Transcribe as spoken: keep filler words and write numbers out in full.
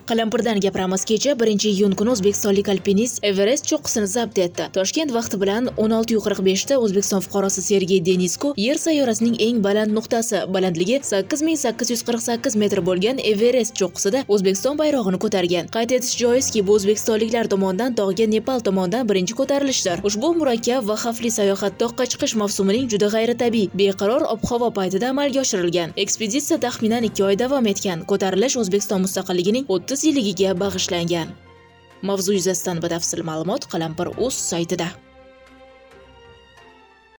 Qalampirdan gapiramiz. Kecha birinchi iyun kuni o'zbekistonlik alpinist Everest cho'qqisini zabt etdi. Toshkent vaqti bilan o'n olti qirq besh da O'zbekiston fuqarosi Sergey Denisko Yer sayyorasining eng baland nuqtasi, balandligi sakkiz ming sakkiz yuz qirq sakkiz metr bo'lgan Everest cho'qqisida O'zbekiston bayrog'ini ko'targan. Qayd etish joizki, bu o'zbekistonliklar tomonidan tog'ga Nepal tomonidan birinchi ko'tarilishdir. Ushbu murakkab va xavfli sayohat toqqa chiqish mavsumining juda g'ayritabiiy, beqaror ob-havo paytida amalga oshirilgan. Ekspeditsiya taxminan ikki oy davom etgan. Ko'tarilish O'zbekiston mustaqilligining o'ttiz yilligiga bag'ishlangan. Mavzu yuzasidan batafsil ma'lumot Qalampir.uz saytida.